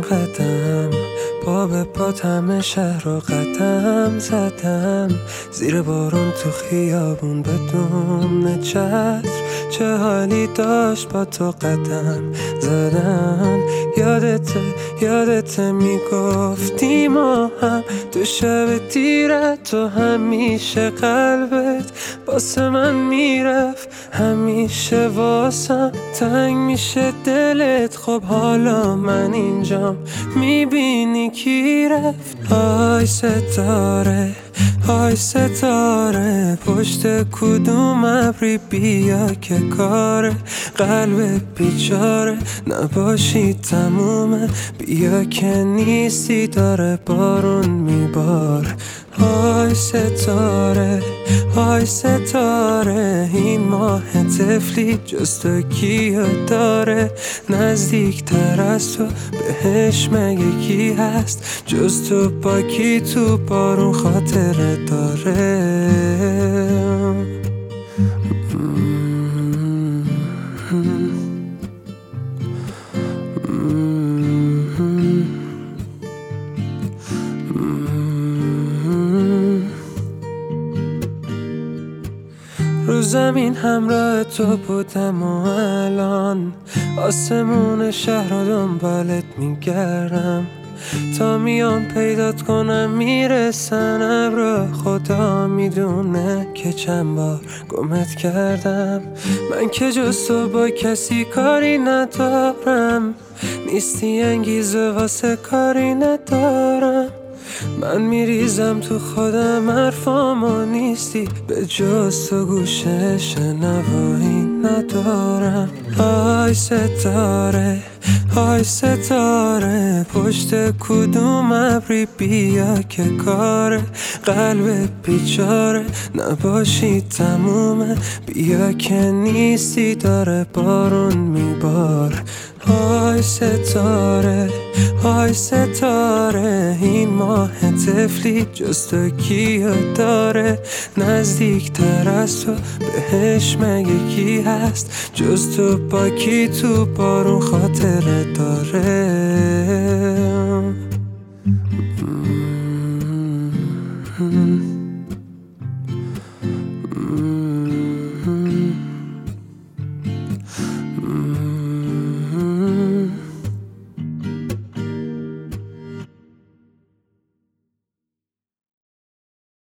قدم، پا به پا همه شهر رو قدم زدم، زیر بارون تو خیابون بدون چتر، چه حالی داشت با تو قدم زدن. یادته میگفتی ما هم تو شب تیرت، تو همیشه قلبت واسه من میرفت، همیشه واسم تنگ میشه دلت. خب حالا من اینجام، میبینی کی رفت؟ های ستاره پشت کدوم ابری بیا که کار قلب بیچاره نباشی تمومه، بیا که نیستی داره بارون میبار. های ستاره این ماه طفلی جز تو کیو داره؟ نزدیک تر از تو بهش مگه کی هست؟ جز تو با کی تو بارون خاطره داره؟ رو زمین همراه تو بودم و الان آسمون شهر رو دنبالت میگردم، تا میام پیدات کنم میرسن ابرا. خدا میدونه که چند بار گمت کردم، من که جز تو با کسی کاری ندارم، نیستی انگیزه واسه کاری ندارم. من میریزم تو خودم حرفامو نیستی، به جز تو گوشه شنوایی ندارم. های ستاره پشت کدوم ابری بیا که کار قلب بیچاره نباشی تمومه، بیا که نیستی داره بارون میبار. های ستاره این ماه طفلی جز تو کیو داره؟ نزدیک تر از تو بهش مگه کی هست؟ جز تو با کی تو بارون خاطره داره؟